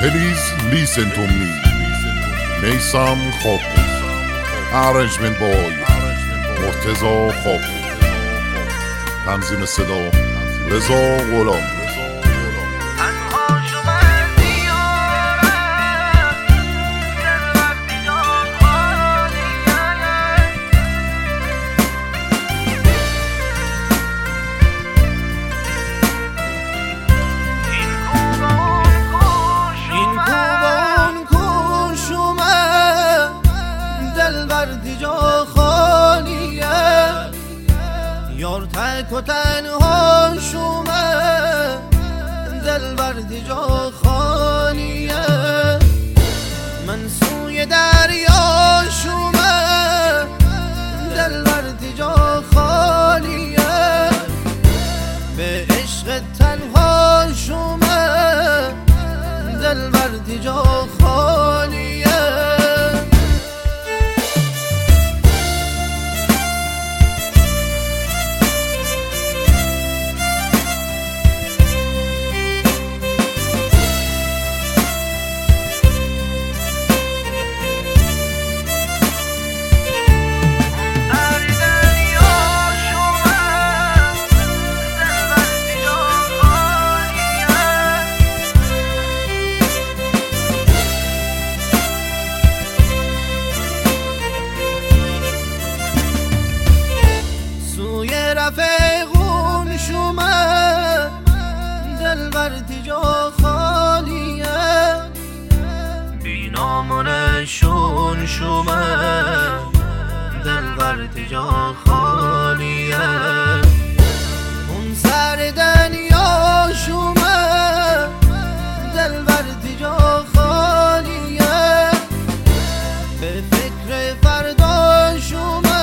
Please listen to me. میثم خوب Arrangement boy مرتضی خوب تنظیم صدا رضا غلام. یار تک و تنها شومه دلبر جا خالیه من سوی دریا شومه دلبر جا خالیه به عشق تنها شومه دلبر جا خالیه رفیقون شومه دلبر جا خالیه بینامونشون شومه دلبر جا خالیه اون سر دنیا شومه دلبر جا خالیه به فکر فردا شومه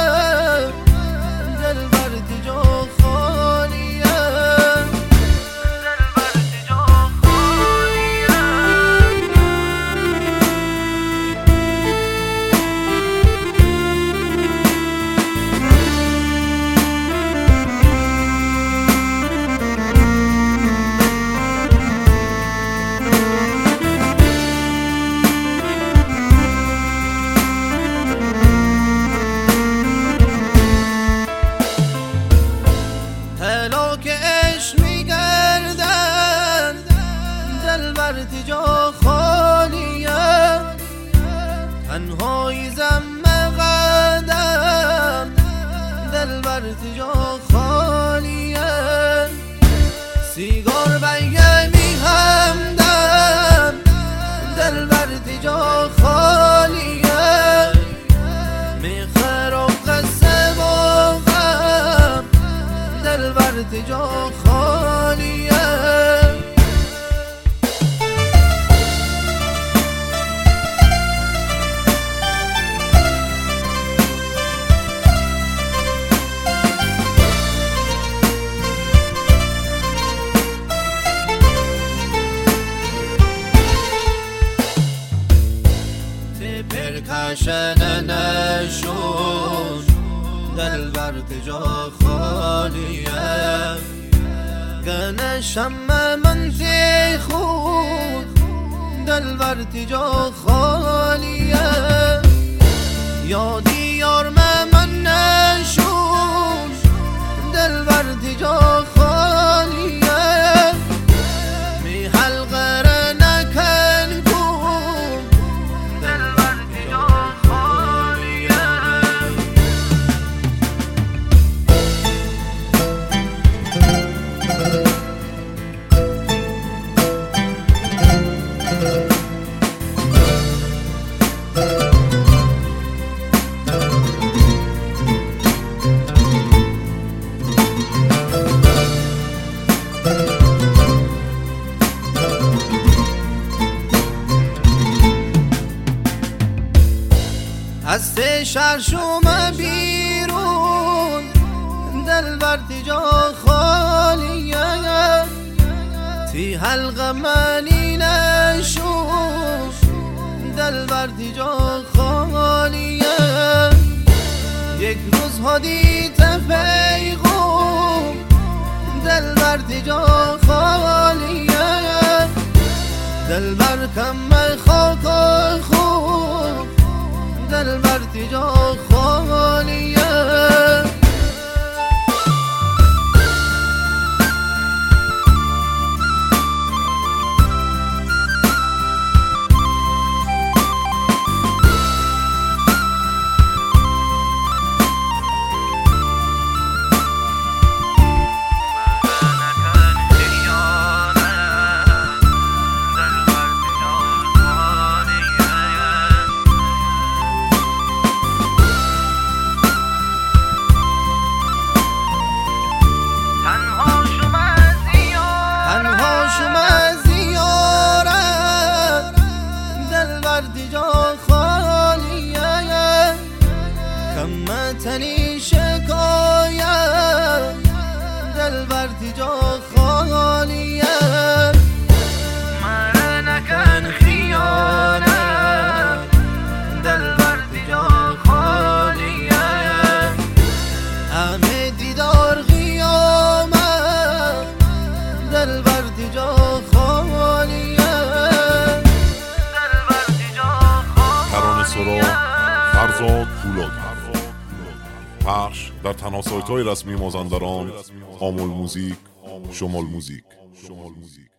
جا خالیه تنهایی زم قدم دلبر جا خالیه سیگار بیمی همدم دلبر جا خالیه میخر و قصه و غم دلبر جا خالیه پرکشن نشون دلبر جا خالیه گنشم من تی خود دلبر جا خالیه یادی یار من نشون دلبر جا خالیه می حلقه نکن کن دلبر جا خالیه از شهر شومه بیرون دلبر جا خالیه تی حلقه منی نشون دلبر جا خالیه یک روز هدیت پیغام دلبر جا خالیه دلبر کم وقتی جا خالیه، دل وقتی جا خالیه. ترانه سرا فرزاد پولادی، پخش در تنها سایت‌های رسمی مازندران، آمل موزیک، شمال موزیک.